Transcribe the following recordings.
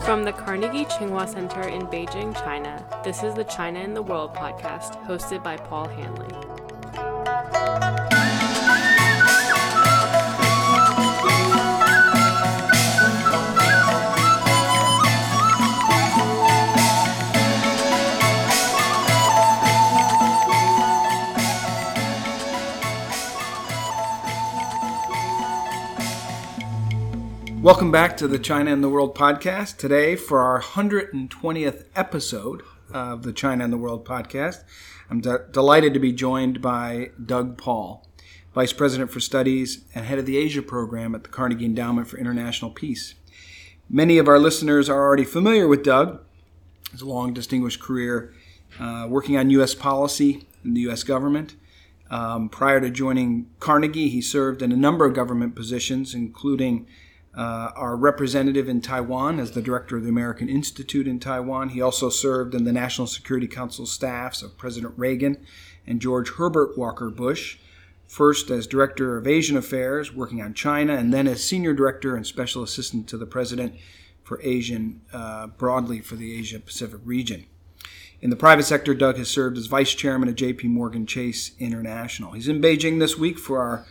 From the Carnegie Tsinghua Center in Beijing, China, this is the China in the World podcast, hosted by Paul Hanley. Welcome back to the China in the World podcast. Today, for our 120th episode of the China in the World podcast, I'm delighted to be joined by Doug Paul, Vice President for Studies and Head of the Asia Program at the Carnegie Endowment for International Peace. Many of our listeners are already familiar with Doug. His long, distinguished career working on U.S. policy in the U.S. government. Prior to joining Carnegie, he served in a number of government positions, including our representative in Taiwan as the director of the American Institute in Taiwan. He also served in the National Security Council staffs of President Reagan and George Herbert Walker Bush, first as director of Asian Affairs, working on China, and then as senior director and special assistant to the president for Asian, broadly for the Asia-Pacific region. In the private sector, Doug has served as vice chairman of J.P. Morgan Chase International. He's in Beijing this week for our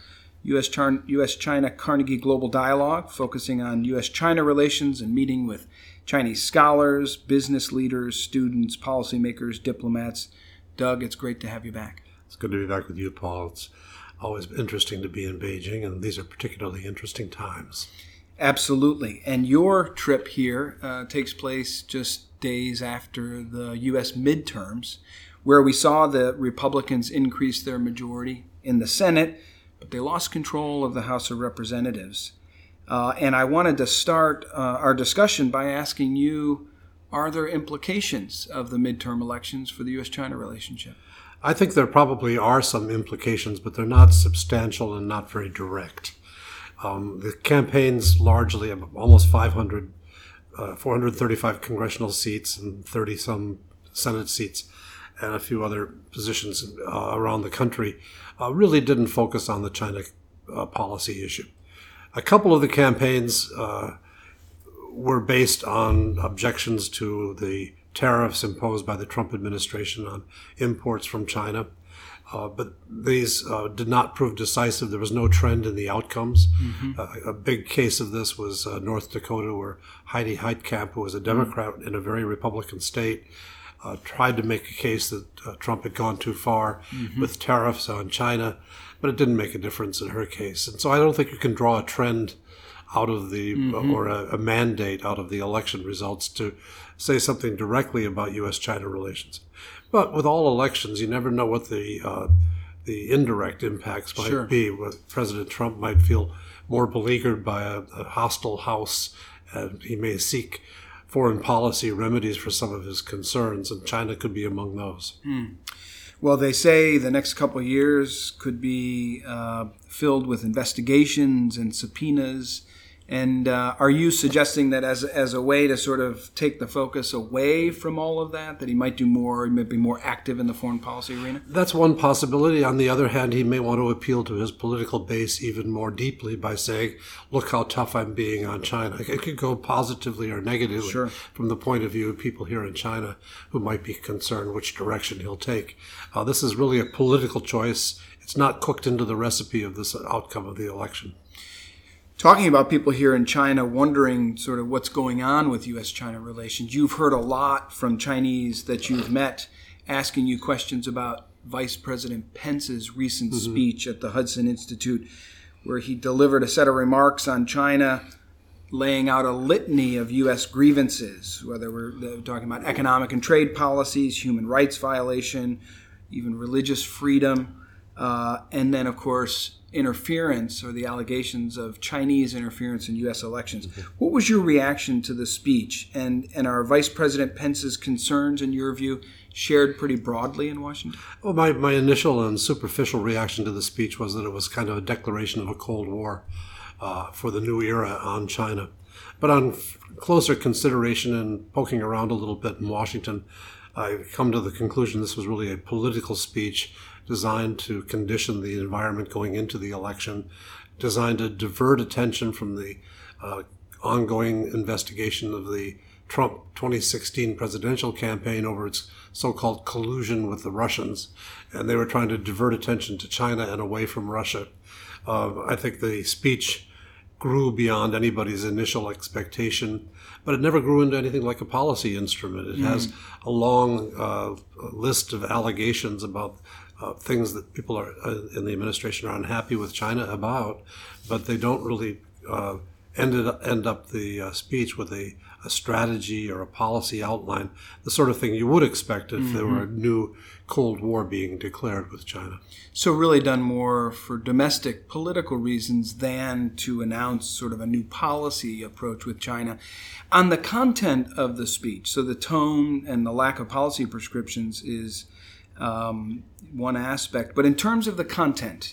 U.S.-China Carnegie Global Dialogue, focusing on U.S.-China relations and meeting with Chinese scholars, business leaders, students, policymakers, diplomats. Doug, it's great to have you back. It's good to be back with you, Paul. It's always interesting to be in Beijing, and these are particularly interesting times. Absolutely. And your trip here takes place just days after the U.S. midterms, where we saw the Republicans increase their majority in the Senate, but they lost control of the House of Representatives. And I wanted to start our discussion by asking you, are there implications of the midterm elections for the U.S.-China relationship? I think there probably are some implications, but they're not substantial and not very direct. The campaigns largely have almost 435 congressional seats and 30-some Senate seats and a few other positions around the country, really didn't focus on the China policy issue. A couple of the campaigns were based on objections to the tariffs imposed by the Trump administration on imports from China, but these did not prove decisive. There was no trend in the outcomes. Mm-hmm. A big case of this was North Dakota, where Heidi Heitkamp, who was a Democrat in a very Republican state, tried to make a case that Trump had gone too far with tariffs on China, but it didn't make a difference in her case. And so I don't think you can draw a trend out of the, or a mandate out of the election results to say something directly about U.S.-China relations. But with all elections, you never know what the indirect impacts might be. President Trump might feel more beleaguered by a hostile House, and he may seek foreign policy remedies for some of his concerns, and China could be among those. Well, they say the next couple of years could be filled with investigations and subpoenas. And are you suggesting that as a way to sort of take the focus away from all of that he might do more, he might be more active in the foreign policy arena? That's one possibility. On the other hand, he may want to appeal to his political base even more deeply by saying, look how tough I'm being on China. It could go positively or negatively from the point of view of people here in China who might be concerned which direction he'll take. This is really a political choice. It's not cooked into the recipe of this outcome of the election. Talking about people here in China wondering sort of what's going on with U.S.-China relations, you've heard a lot from Chinese that you've met asking you questions about Vice President Pence's recent speech at the Hudson Institute, where he delivered a set of remarks on China, laying out a litany of U.S. grievances, whether we're talking about economic and trade policies, human rights violation, even religious freedom, and then, of course, interference or the allegations of Chinese interference in U.S. elections. What was your reaction to the speech? And are Vice President Pence's concerns, in your view, shared pretty broadly in Washington? Well, my initial and superficial reaction to the speech was that it was kind of a declaration of a Cold War for the new era on China. But on closer consideration and poking around a little bit in Washington, I've come to the conclusion this was really a political speech designed to condition the environment going into the election, designed to divert attention from the ongoing investigation of the Trump 2016 presidential campaign over its so-called collusion with the Russians, and they were trying to divert attention to China and away from Russia. I think the speech grew beyond anybody's initial expectation, but it never grew into anything like a policy instrument. It has a long list of allegations about things that people are in the administration are unhappy with China about, but they don't really end up the speech with a strategy or a policy outline, the sort of thing you would expect if there were a new Cold War being declared with China. So really done more for domestic political reasons than to announce sort of a new policy approach with China. On the content of the speech, so the tone and the lack of policy prescriptions is one aspect. But in terms of the content,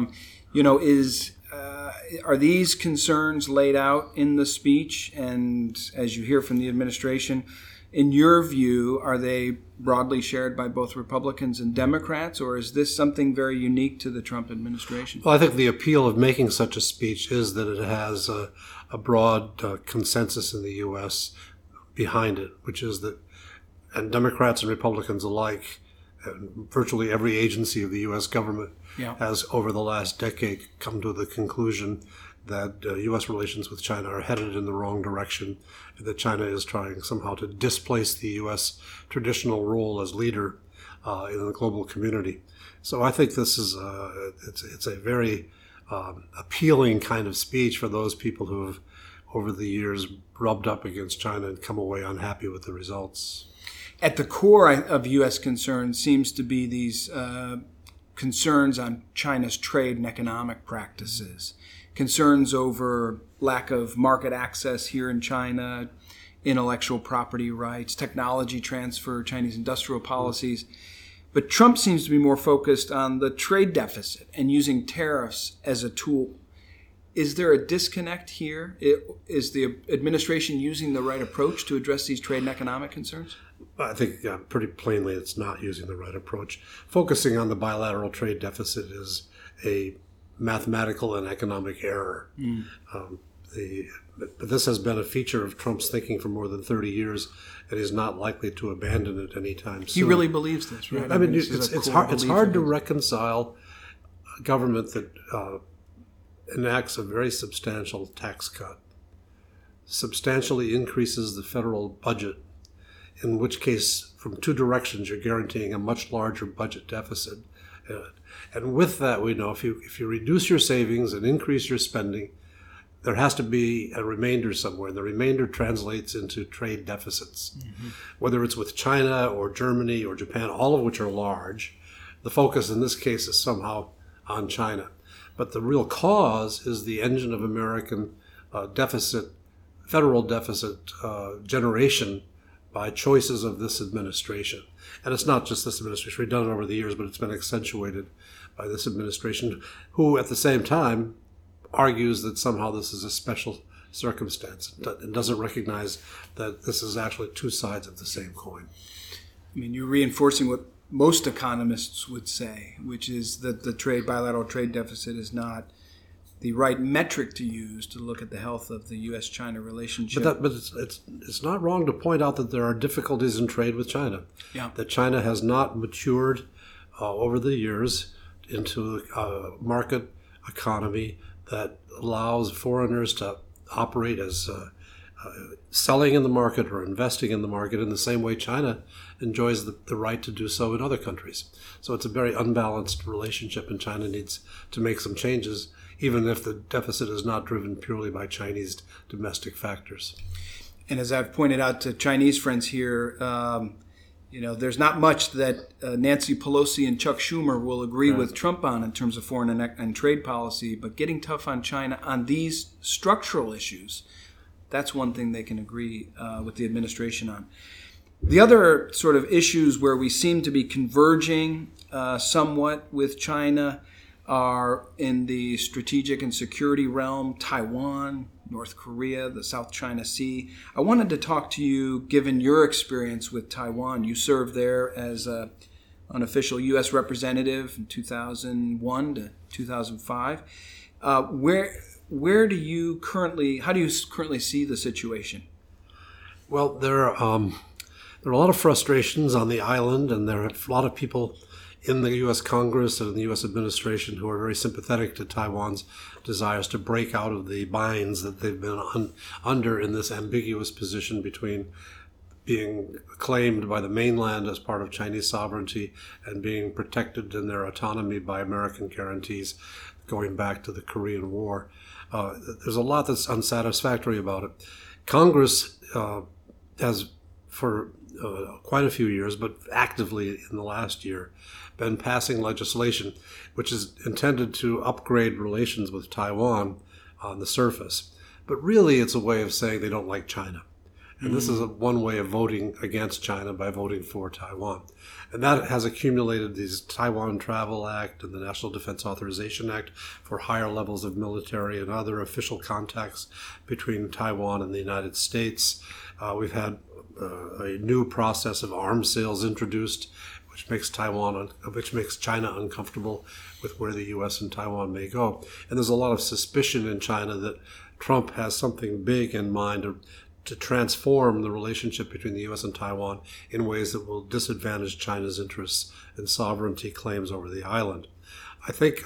are these concerns laid out in the speech? And as you hear from the administration, in your view, are they broadly shared by both Republicans and Democrats, or is this something very unique to the Trump administration? Well, I think the appeal of making such a speech is that it has a broad consensus in the U.S. behind it, which is that, and Democrats and Republicans alike, and virtually every agency of the U.S. government has, over the last decade, come to the conclusion that U.S. relations with China are headed in the wrong direction, and that China is trying somehow to displace the U.S. traditional role as leader in the global community. So I think this is it's a very appealing kind of speech for those people who have, over the years, rubbed up against China and come away unhappy with the results. At the core of U.S. concerns seems to be these concerns on China's trade and economic practices, concerns over lack of market access here in China, intellectual property rights, technology transfer, Chinese industrial policies. But Trump seems to be more focused on the trade deficit and using tariffs as a tool. Is there a disconnect here? Is the administration using the right approach to address these trade and economic concerns? I think pretty plainly it's not using the right approach. Focusing on the bilateral trade deficit is a mathematical and economic error. But this has been a feature of Trump's thinking for more than 30 years, and he's not likely to abandon it anytime soon. He really believes this, right? I mean, it's hard to reconcile a government that enacts a very substantial tax cut, substantially increases the federal budget, in which case, from two directions, you're guaranteeing a much larger budget deficit. And with that, we know if you reduce your savings and increase your spending, there has to be a remainder somewhere. And the remainder translates into trade deficits. Whether it's with China or Germany or Japan, all of which are large, the focus in this case is somehow on China. But the real cause is the engine of American federal deficit generation by choices of this administration. And it's not just this administration. We've done it over the years, but it's been accentuated by this administration, who at the same time argues that somehow this is a special circumstance and doesn't recognize that this is actually two sides of the same coin. I mean, you're reinforcing what most economists would say, which is that the bilateral trade deficit is not the right metric to use to look at the health of the U.S.-China relationship. But it's not wrong to point out that there are difficulties in trade with China. That China has not matured over the years into a market economy that allows foreigners to operate as selling in the market or investing in the market in the same way China enjoys the right to do so in other countries. So it's a very unbalanced relationship, and China needs to make some changes, even if the deficit is not driven purely by Chinese domestic factors. And as I've pointed out to Chinese friends here, there's not much that Nancy Pelosi and Chuck Schumer will agree with Trump on in terms of foreign and trade policy, but getting tough on China on these structural issues, that's one thing they can agree with the administration on. The other sort of issues where we seem to be converging somewhat with China are in the strategic and security realm, Taiwan, North Korea, the South China Sea. I wanted to talk to you, given your experience with Taiwan. You served there as an unofficial U.S. representative from 2001 to 2005. How do you currently see the situation? Well, there are a lot of frustrations on the island, and there are a lot of people in the U.S. Congress and in the U.S. administration who are very sympathetic to Taiwan's desires to break out of the binds that they've been under in this ambiguous position between being claimed by the mainland as part of Chinese sovereignty and being protected in their autonomy by American guarantees going back to the Korean War. There's a lot that's unsatisfactory about it. Congress has, for quite a few years, but actively in the last year, been passing legislation which is intended to upgrade relations with Taiwan on the surface. But really, it's a way of saying they don't like China. And this is one way of voting against China, by voting for Taiwan. And that has accumulated these Taiwan Travel Act and the National Defense Authorization Act for higher levels of military and other official contacts between Taiwan and the United States. We've had a new process of arms sales introduced, which makes China uncomfortable with where the U.S. and Taiwan may go. And there's a lot of suspicion in China that Trump has something big in mind to transform the relationship between the U.S. and Taiwan in ways that will disadvantage China's interests and sovereignty claims over the island. I think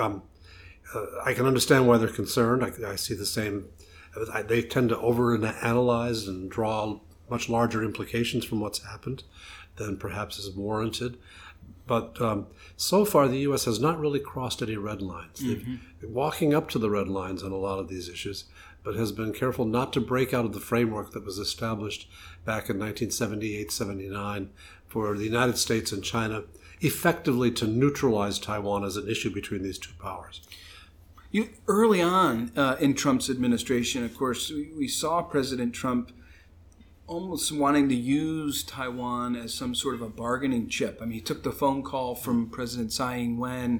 I can understand why they're concerned. I see the same. They tend to overanalyze and draw much larger implications from what's happened than perhaps is warranted. But so far, the U.S. has not really crossed any red lines. They've been walking up to the red lines on a lot of these issues, but has been careful not to break out of the framework that was established back in 1978-79 for the United States and China effectively to neutralize Taiwan as an issue between these two powers. Early on in Trump's administration, of course, we saw President Trump almost wanting to use Taiwan as some sort of a bargaining chip. I mean, he took the phone call from President Tsai Ing-wen.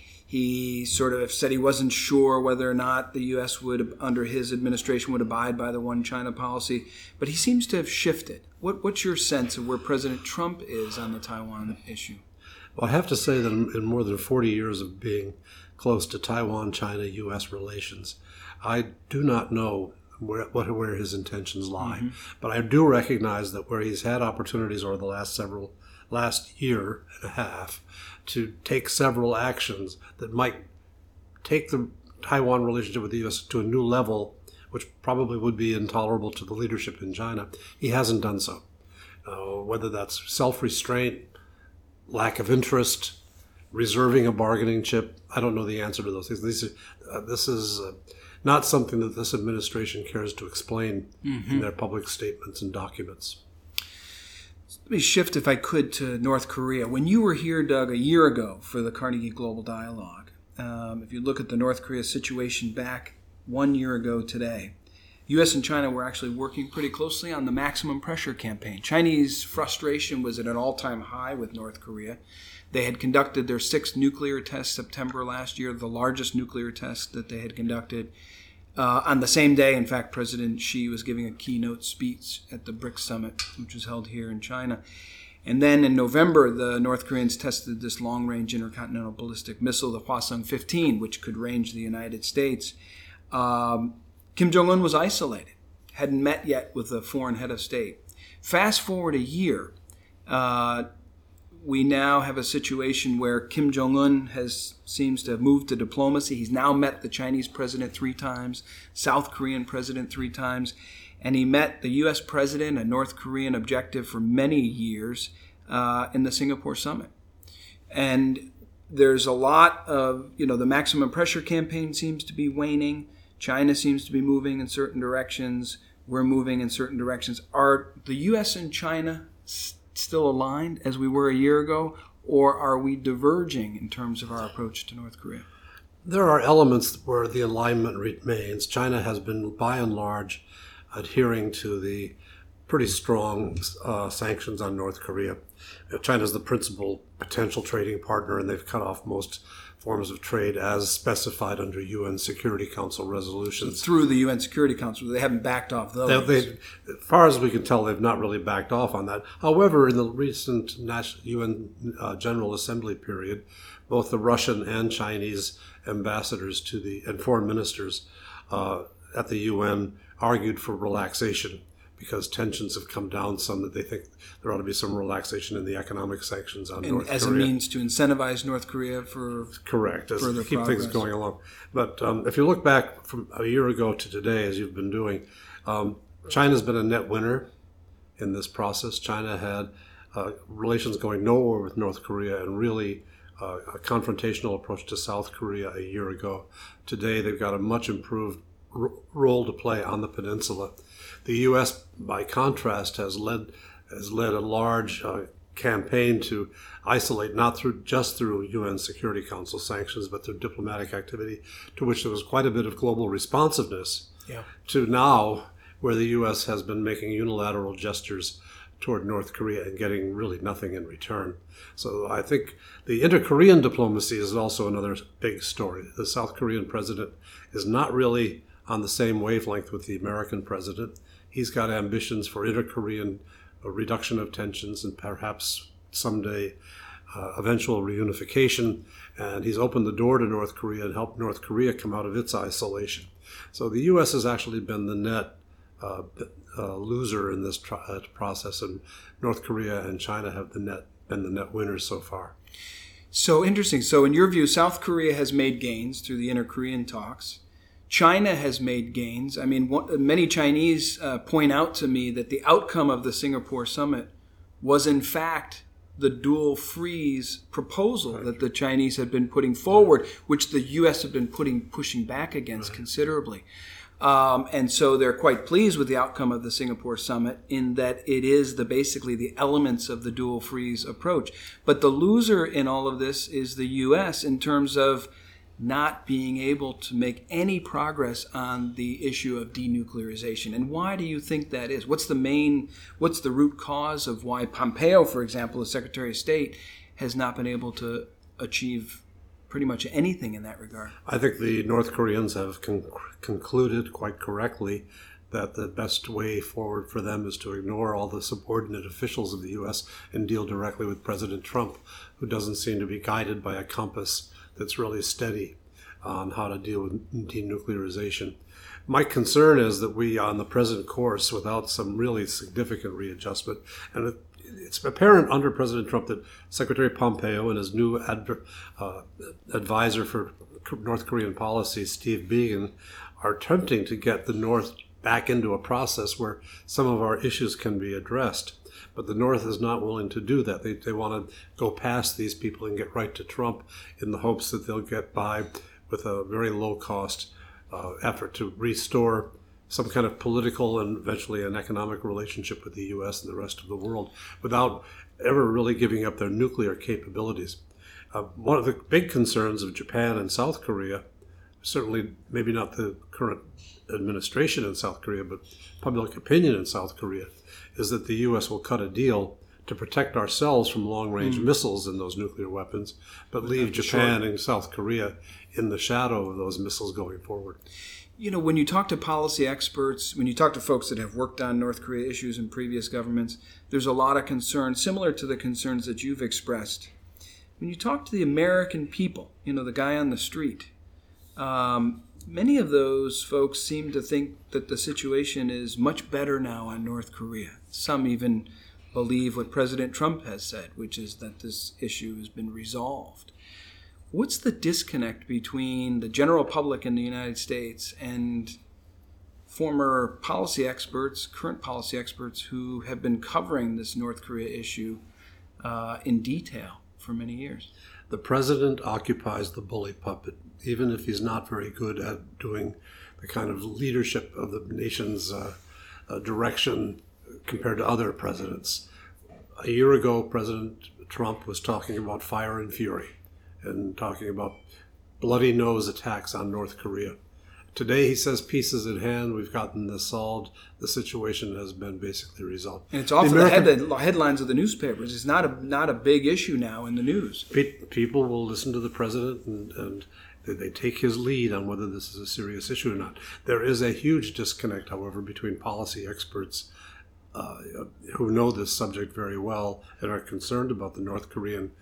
He sort of said he wasn't sure whether or not the U.S. would, under his administration, would abide by the one China policy. But he seems to have shifted. What's your sense of where President Trump is on the Taiwan issue? Well, I have to say that in more than 40 years of being close to Taiwan, China, U.S. relations, I do not know where his intentions lie. But I do recognize that where he's had opportunities over the last year and a half to take several actions that might take the Taiwan relationship with the U.S. to a new level, which probably would be intolerable to the leadership in China, he hasn't done so. Whether that's self-restraint, lack of interest, reserving a bargaining chip, I don't know the answer to those things. This is not something that this administration cares to explain in their public statements and documents. Let me shift, if I could, to North Korea. When you were here, Doug, a year ago for the Carnegie Global Dialogue, if you look at the North Korea situation back 1 year ago today, U.S. and China were actually working pretty closely on the maximum pressure campaign. Chinese frustration was at an all-time high with North Korea. They had conducted their 6th nuclear test September last year, the largest nuclear test that they had conducted. On the same day, in fact, President Xi was giving a keynote speech at the BRICS summit, which was held here in China. And then in November, the North Koreans tested this long-range intercontinental ballistic missile, the Hwasong-15, which could range the United States. Kim Jong-un was isolated, hadn't met yet with a foreign head of state. Fast forward a year, we now have a situation where Kim Jong-un seems to have moved to diplomacy. He's now met the Chinese president 3 times, South Korean president 3 times, and he met the U.S. president, a North Korean objective for many years, in the Singapore summit. And there's a lot of, the maximum pressure campaign seems to be waning. China seems to be moving in certain directions. We're moving in certain directions. Are the U.S. and China still aligned as we were a year ago, or are we diverging in terms of our approach to North Korea? There are elements where the alignment remains. China has been, by and large, adhering to the pretty strong sanctions on North Korea. China is the principal potential trading partner, and they've cut off most forms of trade as specified under UN Security Council resolutions. Through the UN Security Council, they haven't backed off those. As far as we can tell, they've not really backed off on that. However, in the recent UN General Assembly period, both the Russian and Chinese ambassadors and foreign ministers at the UN argued for relaxation because tensions have come down some, that they think there ought to be some relaxation in the economic sanctions on North Korea. As a means to incentivize North Korea for correct, as further to keep progress. things going along. But if you look back from a year ago to today, as you've been doing, China's been a net winner in this process. China had relations going nowhere with North Korea and really a confrontational approach to South Korea a year ago. Today, they've got a much improved role to play on the peninsula. The U.S., by contrast, has led a large campaign to isolate, not just through UN Security Council sanctions, but through diplomatic activity, to which there was quite a bit of global responsiveness. To now, where the U.S. has been making unilateral gestures toward North Korea and getting really nothing in return. So I think the inter-Korean diplomacy is also another big story. The South Korean president is not really on the same wavelength with the American president. He's got ambitions for inter-Korean reduction of tensions and perhaps someday eventual reunification. And he's opened the door to North Korea and helped North Korea come out of its isolation. So the U.S. has actually been the net loser in this process, and North Korea and China have been the net winners so far. So interesting. So in your view, South Korea has made gains through the inter-Korean talks. China has made gains. I mean, many Chinese point out to me that the outcome of the Singapore summit was in fact the dual freeze proposal that the Chinese had been putting forward, which the U.S. had been pushing back against considerably. And so they're quite pleased with the outcome of the Singapore summit in that it is basically the elements of the dual freeze approach. But the loser in all of this is the U.S. in terms of not being able to make any progress on the issue of denuclearization. And why do you think that is? What's the root cause of why Pompeo, for example, the Secretary of State, has not been able to achieve pretty much anything in that regard? I think the North Koreans have concluded quite correctly that the best way forward for them is to ignore all the subordinate officials of the U.S. and deal directly with President Trump, who doesn't seem to be guided by a compass that's really steady on how to deal with denuclearization. My concern is that we, on the present course, without some really significant readjustment, and it's apparent under President Trump that Secretary Pompeo and his new advisor for North Korean policy, Steve Biegun, are attempting to get the North back into a process where some of our issues can be addressed. But the North is not willing to do that. They want to go past these people and get right to Trump in the hopes that they'll get by with a very low-cost effort to restore some kind of political and eventually an economic relationship with the U.S. and the rest of the world without ever really giving up their nuclear capabilities. One of the big concerns of Japan and South Korea, certainly maybe not the current administration in South Korea, but public opinion in South Korea, is that the U.S. will cut a deal to protect ourselves from long-range missiles and those nuclear weapons, but leave Japan and South Korea in the shadow of those missiles going forward. You know, when you talk to policy experts, when you talk to folks that have worked on North Korea issues in previous governments, there's a lot of concern, similar to the concerns that you've expressed. When you talk to the American people, you know, the guy on the street, many of those folks seem to think that the situation is much better now on North Korea. Some even believe what President Trump has said, which is that this issue has been resolved. What's the disconnect between the general public in the United States and former policy experts, current policy experts who have been covering this North Korea issue in detail for many years? The president occupies the bully puppet, even if he's not very good at doing the kind of leadership of the nation's direction compared to other presidents. A year ago, President Trump was talking about fire and fury and talking about bloody nose attacks on North Korea. Today he says peace is at hand, we've gotten this solved, the situation has been basically resolved. And it's off the headlines of the newspapers. It's not a big issue now in the news. People will listen to the president and they take his lead on whether this is a serious issue or not. There is a huge disconnect, however, between policy experts who know this subject very well and are concerned about the North Korean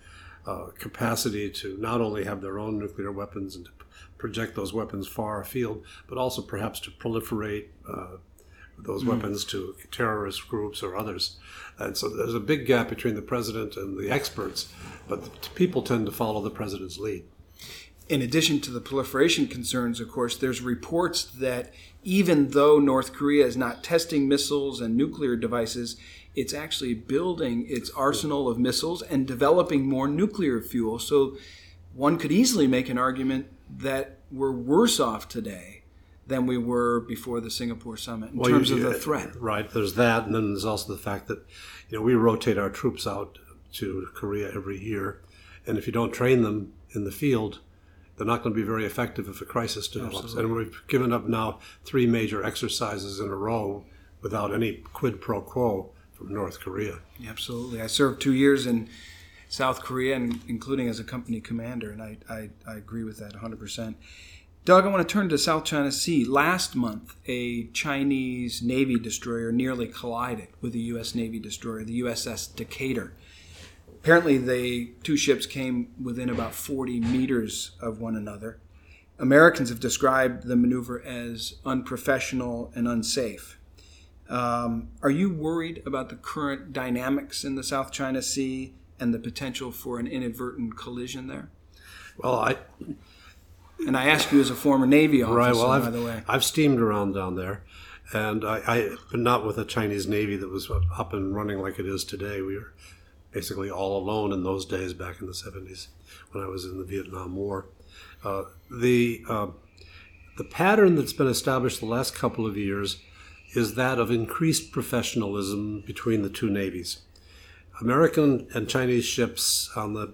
capacity to not only have their own nuclear weapons and to project those weapons far afield, but also perhaps to proliferate those weapons to terrorist groups or others. And so there's a big gap between the president and the experts, but the people tend to follow the president's lead. In addition to the proliferation concerns, of course, there's reports that even though North Korea is not testing missiles and nuclear devices, it's actually building its arsenal of missiles and developing more nuclear fuel. So one could easily make an argument that we're worse off today than we were before the Singapore summit in terms of the threat. Right. There's that, and then there's also the fact that we rotate our troops out to Korea every year, and if you don't train them in the field, they're not going to be very effective if a crisis develops. Absolutely. And we've given up now 3 major exercises in a row without any quid pro quo from North Korea. Absolutely. I served 2 years in South Korea, and including as a company commander, and I agree with that 100%. Doug, I want to turn to South China Sea. Last month, a Chinese Navy destroyer nearly collided with a U.S. Navy destroyer, the USS Decatur. Apparently, the 2 ships came within about 40 meters of one another. Americans have described the maneuver as unprofessional and unsafe. Are you worried about the current dynamics in the South China Sea and the potential for an inadvertent collision there? Well, And I ask you as a former Navy officer, right, well, by the way. I've steamed around down there, and but not with a Chinese Navy that was up and running like it is today. We were basically all alone in those days back in the 70s when I was in the Vietnam War. The pattern that's been established the last couple of years is that of increased professionalism between the 2 navies. American and Chinese ships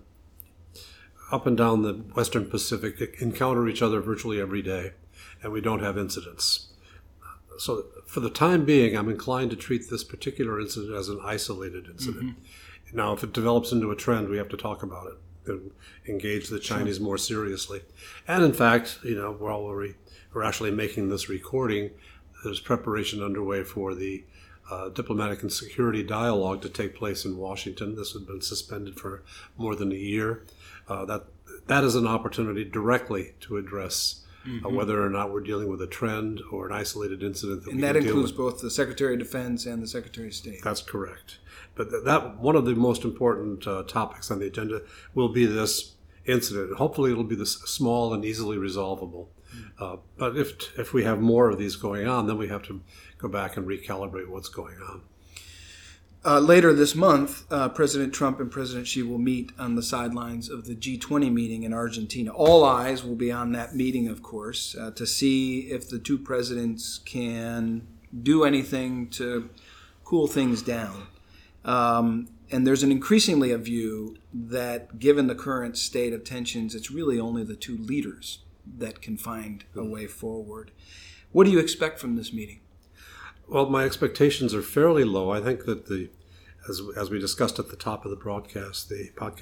up and down the Western Pacific encounter each other virtually every day, and we don't have incidents. So for the time being, I'm inclined to treat this particular incident as an isolated incident. Mm-hmm. Now, if it develops into a trend, we have to talk about it and engage the Chinese more seriously. And in fact, while we're actually making this recording, there's preparation underway for the diplomatic and security dialogue to take place in Washington. This had been suspended for more than a year. That is an opportunity directly to address whether or not we're dealing with a trend or an isolated incident. And that includes both the Secretary of Defense and the Secretary of State. That's correct. But that one of the most important topics on the agenda will be this incident. Hopefully it'll be small and easily resolvable. But if we have more of these going on, then we have to go back and recalibrate what's going on. Later this month, President Trump and President Xi will meet on the sidelines of the G20 meeting in Argentina. All eyes will be on that meeting, of course, to see if the 2 presidents can do anything to cool things down. And there's increasingly a view that, given the current state of tensions, it's really only the 2 leaders that can find a way forward. What do you expect from this meeting? Well, my expectations are fairly low. I think that as we discussed at the top of the podcast,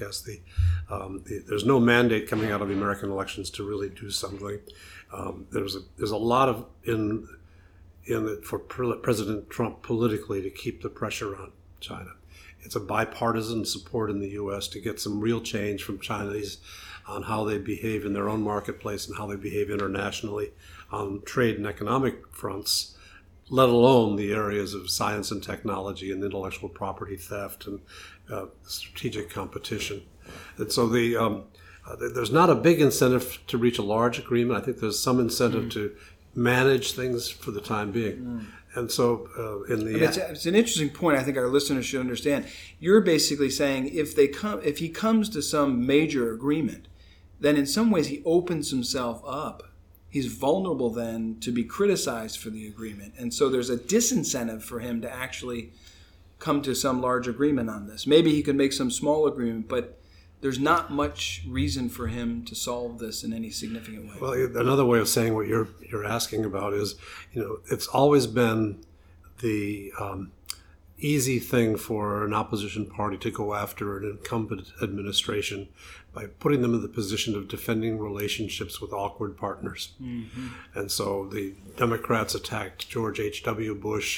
there's no mandate coming out of the American elections to really do something. There's a lot of in it for President Trump politically to keep the pressure on China. It's a bipartisan support in the U.S. to get some real change from Chinese on how they behave in their own marketplace and how they behave internationally on trade and economic fronts, let alone the areas of science and technology and intellectual property theft and strategic competition. And so there's not a big incentive to reach a large agreement. I think there's some incentive to manage things for the time being. And so it's an interesting point I think our listeners should understand. You're basically saying if he comes to some major agreement, then in some ways he opens himself up. He's vulnerable then to be criticized for the agreement. And so there's a disincentive for him to actually come to some large agreement on this. Maybe he could make some small agreement, but there's not much reason for him to solve this in any significant way. Well, another way of saying what you're asking about is, it's always been the easy thing for an opposition party to go after an incumbent administration by putting them in the position of defending relationships with awkward partners. Mm-hmm. And so the Democrats attacked George H.W. Bush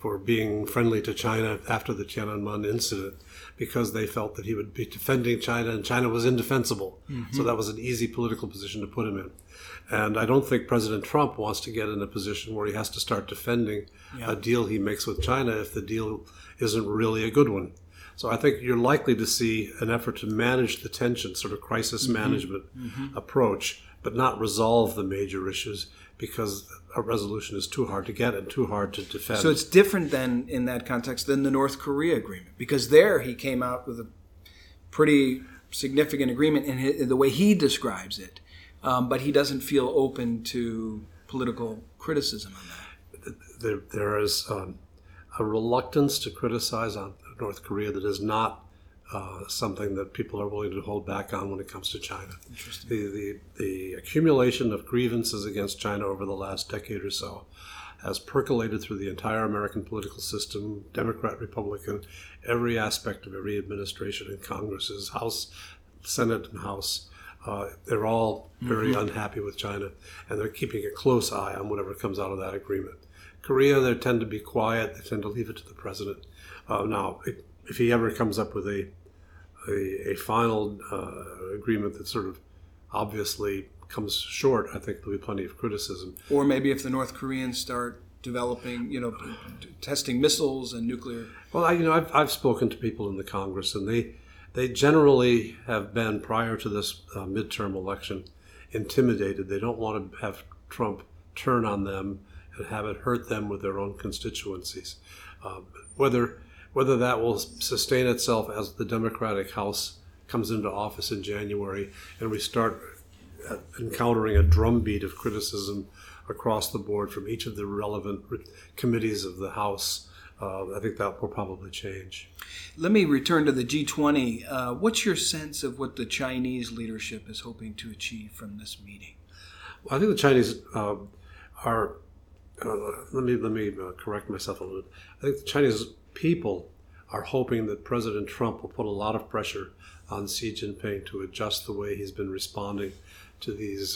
for being friendly to China after the Tiananmen incident, because they felt that he would be defending China and China was indefensible. So that was an easy political position to put him in. And I don't think President Trump wants to get in a position where he has to start defending a deal he makes with China if the deal isn't really a good one. So I think you're likely to see an effort to manage the tension, sort of crisis management approach, but not resolve the major issues, because a resolution is too hard to get and too hard to defend. So it's different then in that context than the North Korea agreement, because there he came out with a pretty significant agreement in the way he describes it, but he doesn't feel open to political criticism on that. There is a reluctance to criticize on North Korea that is not something that people are willing to hold back on when it comes to China. The accumulation of grievances against China over the last decade or so has percolated through the entire American political system, Democrat, Republican, every aspect of every administration in Congress's House, Senate, and House. They're all very unhappy with China, and they're keeping a close eye on whatever comes out of that agreement. Korea, they tend to be quiet. They tend to leave it to the president. Now, if he ever comes up with a final agreement that sort of obviously comes short, I think there'll be plenty of criticism. Or maybe if the North Koreans start developing, testing missiles and nuclear. Well, I've spoken to people in the Congress, and they generally have been, prior to this midterm election, intimidated. They don't want to have Trump turn on them and have it hurt them with their own constituencies. Whether that will sustain itself as the Democratic House comes into office in January and we start encountering a drumbeat of criticism across the board from each of the relevant committees of the House, I think that will probably change. Let me return to the G20. What's your sense of what the Chinese leadership is hoping to achieve from this meeting? Well, I think the Chinese are. Let me correct myself a little bit. I think the Chinese people are hoping that President Trump will put a lot of pressure on Xi Jinping to adjust the way he's been responding to these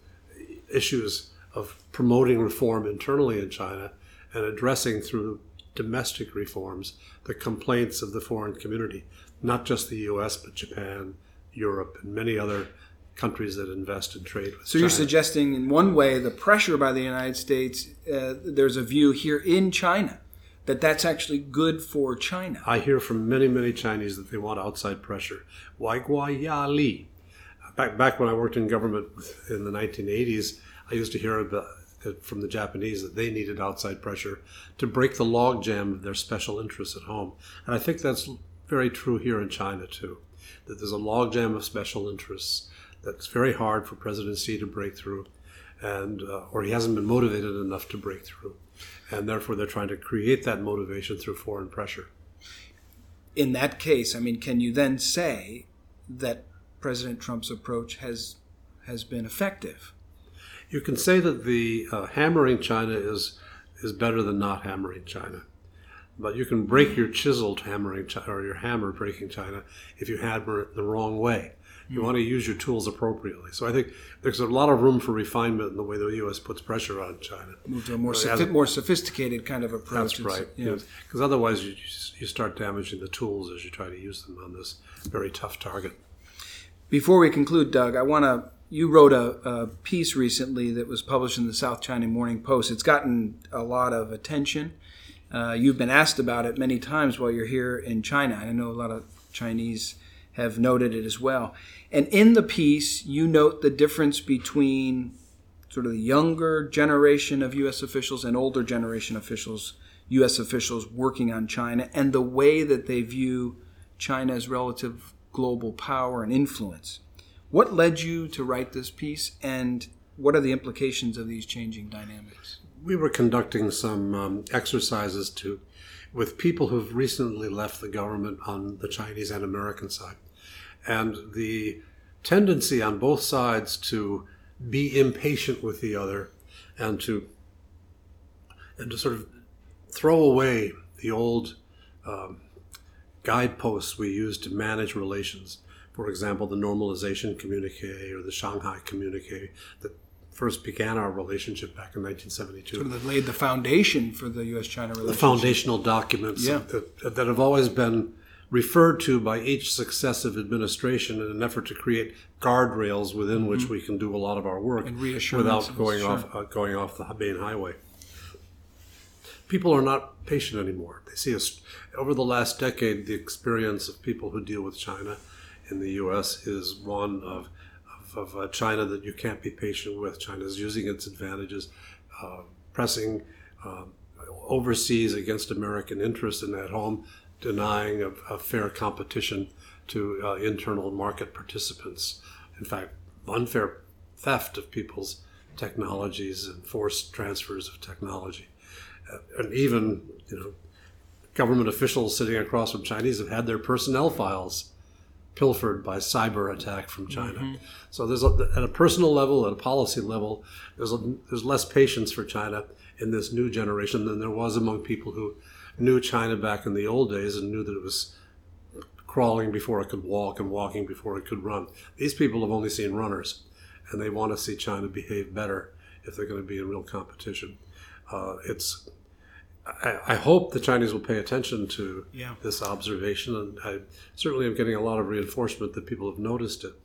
issues of promoting reform internally in China and addressing through domestic reforms the complaints of the foreign community, not just the U.S., but Japan, Europe, and many other countries that invest in trade with So China. You're suggesting, in one way, the pressure by the United States, there's a view here in China that that's actually good for China. I hear from many, many Chinese that they want outside pressure. Wai guai ya li. Back when I worked in government in the 1980s, I used to hear from the Japanese that they needed outside pressure to break the logjam of their special interests at home. And I think that's very true here in China, too, that there's a logjam of special interests that's very hard for President Xi to break through, and or he hasn't been motivated enough to break through. And therefore, they're trying to create that motivation through foreign pressure. In that case, can you then say that President Trump's approach has been effective? You can say that the hammering China is better than not hammering China. But you can break your chisel hammering China, or your hammer breaking China, if you hammer it the wrong way. You want to use your tools appropriately. So I think there's a lot of room for refinement in the way the U.S. puts pressure on China. Move to a more sophisticated kind of approach. That's right. Because otherwise you start damaging the tools as you try to use them on this very tough target. Before we conclude, Doug, you wrote a piece recently that was published in the South China Morning Post. It's gotten a lot of attention. You've been asked about it many times while you're here in China. I know a lot of Chinese have noted it as well. And in the piece, you note the difference between sort of the younger generation of U.S. officials and older generation officials, U.S. officials working on China, and the way that they view China's relative global power and influence. What led you to write this piece, and what are the implications of these changing dynamics? We were conducting some exercises with people who've recently left the government on the Chinese and American side. And the tendency on both sides to be impatient with the other and to sort of throw away the old guideposts we use to manage relations. For example, the normalization communique or the Shanghai communique that first began our relationship back in 1972. Sort of laid the foundation for the U.S.-China relationship. The foundational documents that have always been referred to by each successive administration in an effort to create guardrails within which we can do a lot of our work without going off the main highway. People are not patient anymore. They see us over the last decade. The experience of people who deal with China in the U.S. is one of China that you can't be patient with. China is using its advantages, pressing overseas against American interests, and at home denying a fair competition to internal market participants. In fact, unfair theft of people's technologies and forced transfers of technology. And even, government officials sitting across from Chinese have had their personnel files pilfered by cyber attack from China. So there's at a personal level, at a policy level, there's less patience for China in this new generation than there was among people who knew China back in the old days and knew that it was crawling before it could walk and walking before it could run. These people have only seen runners, and they want to see China behave better if they're going to be in real competition. I hope the Chinese will pay attention to this observation, and I certainly am getting a lot of reinforcement that people have noticed it.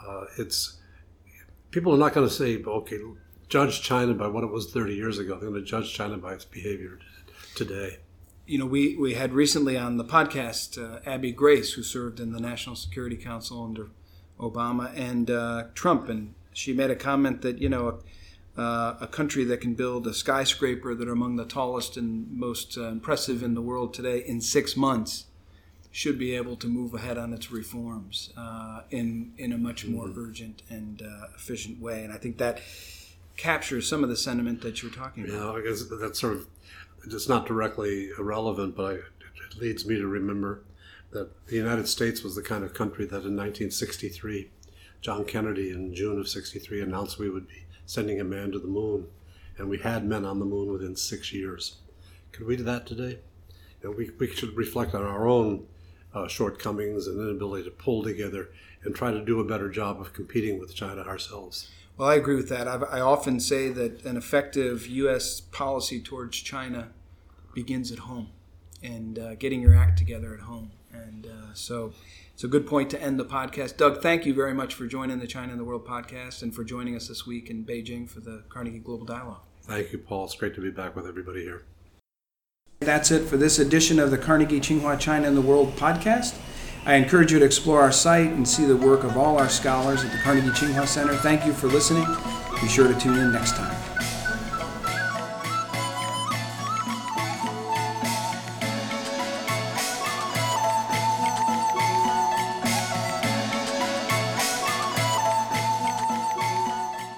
People are not going to say, okay, judge China by what it was 30 years ago. They're going to judge China by its behavior today. We had recently on the podcast Abby Grace, who served in the National Security Council under Obama and Trump, and she made a comment that, a country that can build a skyscraper that are among the tallest and most impressive in the world today in 6 months should be able to move ahead on its reforms in a much more urgent and efficient way. And I think that captures some of the sentiment that you're talking about. I guess that's sort of, it's not directly irrelevant, but it leads me to remember that the United States was the kind of country that in 1963, John Kennedy in June of 63 announced we would be sending a man to the moon, and we had men on the moon within 6 years. Could we do that today? We should reflect on our own shortcomings and inability to pull together and try to do a better job of competing with China ourselves. Well, I agree with that. I often say that an effective U.S. policy towards China begins at home and getting your act together at home. And so it's a good point to end the podcast. Doug, thank you very much for joining the China and the World podcast and for joining us this week in Beijing for the Carnegie Global Dialogue. Thank you, Paul. It's great to be back with everybody here. That's it for this edition of the Carnegie Tsinghua China and the World podcast. I encourage you to explore our site and see the work of all our scholars at the Carnegie Tsinghua Center. Thank you for listening. Be sure to tune in next time.